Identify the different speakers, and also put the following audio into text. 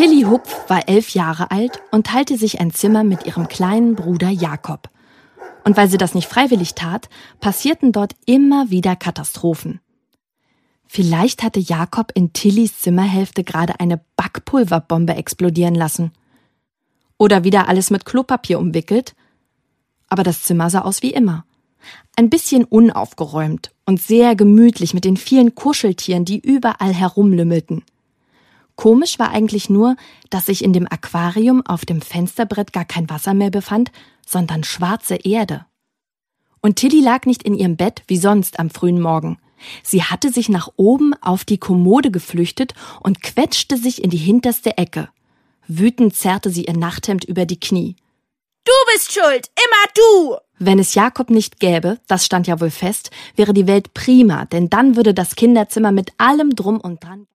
Speaker 1: Tilly Hupf war 11 Jahre alt und teilte sich ein Zimmer mit ihrem kleinen Bruder Jakob. Und weil sie das nicht freiwillig tat, passierten dort immer wieder Katastrophen. Vielleicht hatte Jakob in Tillys Zimmerhälfte gerade eine Backpulverbombe explodieren lassen. Oder wieder alles mit Klopapier umwickelt. Aber das Zimmer sah aus wie immer. Ein bisschen unaufgeräumt und sehr gemütlich mit den vielen Kuscheltieren, die überall herumlümmelten. Komisch war eigentlich nur, dass sich in dem Aquarium auf dem Fensterbrett gar kein Wasser mehr befand, sondern schwarze Erde. Und Tilly lag nicht in ihrem Bett wie sonst am frühen Morgen. Sie hatte sich nach oben auf die Kommode geflüchtet und quetschte sich in die hinterste Ecke. Wütend zerrte sie ihr Nachthemd über die Knie.
Speaker 2: Du bist schuld, immer du!
Speaker 1: Wenn es Jakob nicht gäbe, das stand ja wohl fest, wäre die Welt prima, denn dann würde das Kinderzimmer mit allem Drum und Dran